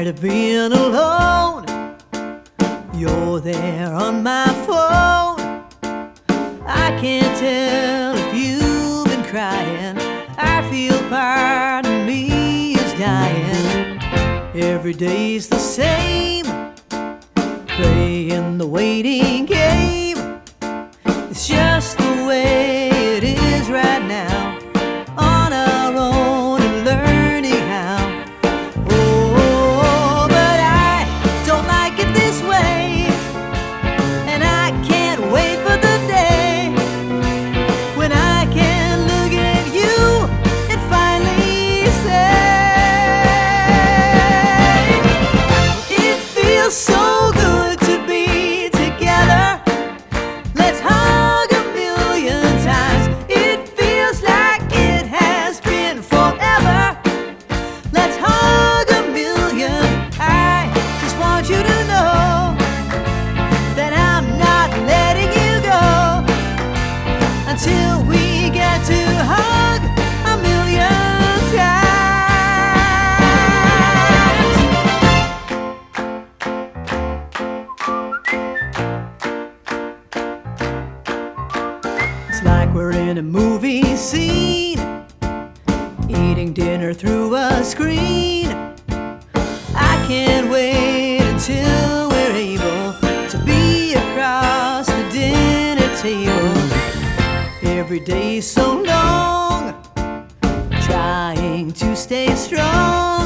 tired of being alone. You're there on my phone. I can't tell if you've been crying. I feel part of me is dying. Every day's the same, playing the waiting game. It's just the way it is right now, on our own and learning how. Oh, but I don't like it this way, and I can't wait for the day when I can look at you and finally say, it feels so good to be together. Let's hug a million times. It feels like it has been forever. Let's hug a million. I just want you to know that I'm not letting you go until we get to hug a million times. It's like we're in a movie scene, eating dinner through a screen. I can't wait until we're able to be across the dinner table. Every day's so long, trying to stay strong.